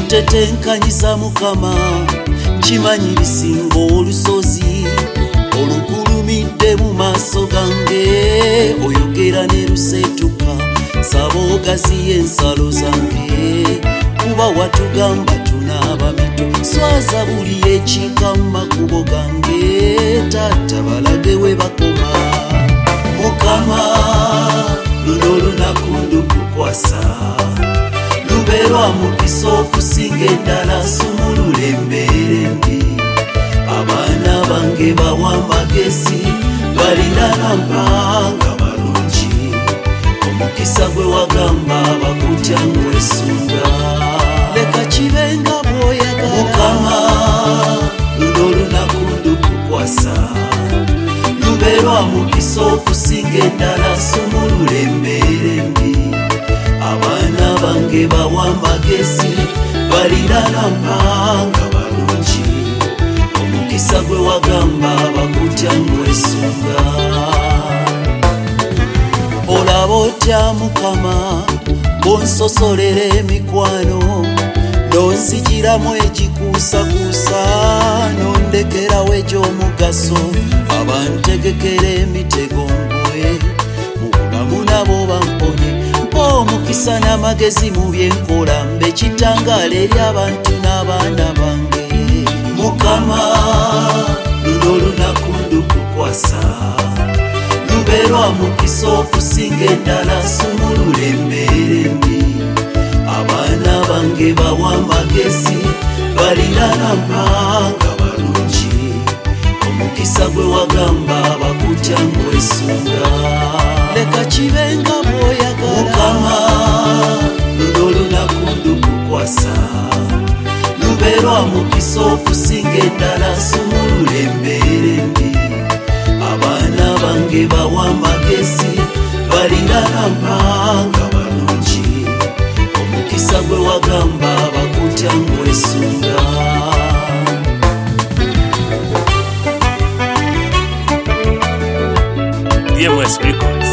ntetenkanyiza Mukama kimanyi bisinga olusozi olugulumidde mu maaso gange oyogera ne luseetuka saba ogaziya ensalo zange kuba watugamba tunaaba mito swaza buli ekika mu makubo gange taata balage we bakoma Mukama luno olunaku ndukukwasa lubeerwa mukisa okusinga endala sumulula embeera embi abaana bange bawa amagezi balirana mpanga balungi omukisa gwe wagamba bakutya ngwesunga leka kibenga bw'oyagala Mukama luno olunaku ndukukwasa lubeerwa mukisa okusinga endala sumulula embeera embi abaana bange bawa amagezi balirana mpanga balungi omukisa gwe wagamba bakutya ngwesunga olaba otya Mukama bonsosolera emikwano nonzigiramu egikuusakuusa nondekerawo egy'omugaso abantegekera emitego ngwe mu bulamu nabo bamponye omukisa n'amagezi mu byenkola mbe kitangaala eri abantu n'abaana bange Mukama luno olunaku ndukukwasa lubeerwa mukisa okusinga endala sumulula embeera embi abaana bange bawa amagezi balirana mpanga balungi omukisa gwe wagamba bakutya ngwesunga leka kibenga bw'oyagala Mukama luno olunaku ndukukwasa lubeerwa mukisa okusinga endala sumulula embeera embi abaana bange bawa amagezi balirana mpanga balungi omukisa gwe wagamba bakutya ngwesunga DMS Records.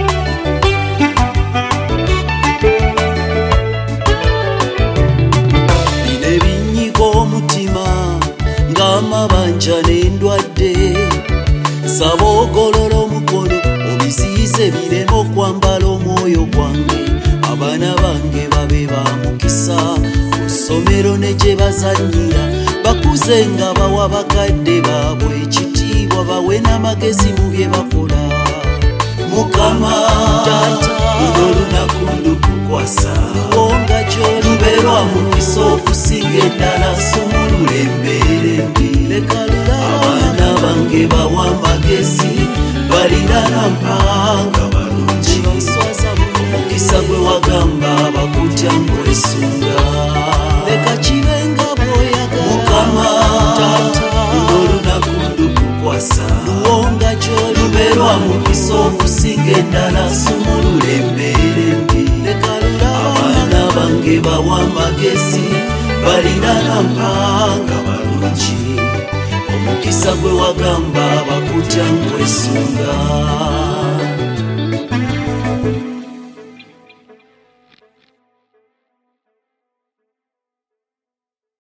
Bine binyiga omutima ng'amabanja n'endwadde saba ogolola omukono obiziyize bireme okwambala omwoyo gwange abaana bange babe ba mukisa ku ssomero ne gye bazannyira bakuze nga bawa bakadde baabwe ekitiibwa bawe n'amagezi mu bye bakola Mukama taata luno olunaku ndukukwasa wonga gy'olubeerwa mukisa okusinga endala sumulula embeera embi abaana bange bawa amagezi balirana mpanga balungi omukisa gwe wagamba bakutya ngwesunga leka kibenga bw'oyagala Mukama taata luno olunaku ndukukwasa luwonga gy'olubeerwa mukisa okusinga endala sumulula embeera embi abaana bange bawa amagezi balirana mpanga balungi omukisa gwe wagamba bakutya ngwesunga